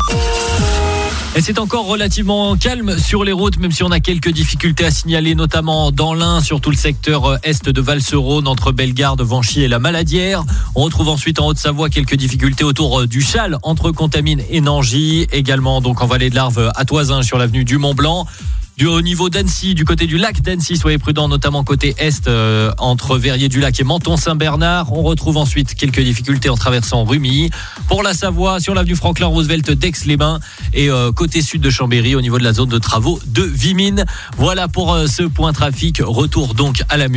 Et c'est encore relativement calme sur les routes, même si on a quelques difficultés à signaler, notamment dans l'Ain, sur tout le secteur est de Val-sur-Rhône, entre Bellegarde, Vanchy et la Maladière. On retrouve ensuite en Haute-Savoie quelques difficultés autour du Châle, entre Contamine et Nangy. Également donc en vallée de l'Arve à Toisin, sur l'avenue du Mont-Blanc. Au niveau d'Annecy, du côté du lac d'Annecy, soyez prudents, notamment côté est, entre Verrier-du-Lac et Menton-Saint-Bernard. On retrouve ensuite quelques difficultés en traversant Rumilly. Pour la Savoie, sur l'avenue Franklin-Roosevelt d'Aix-les-Bains et côté sud de Chambéry, au niveau de la zone de travaux de Vimines. Voilà pour ce point trafic. Retour donc à la musique.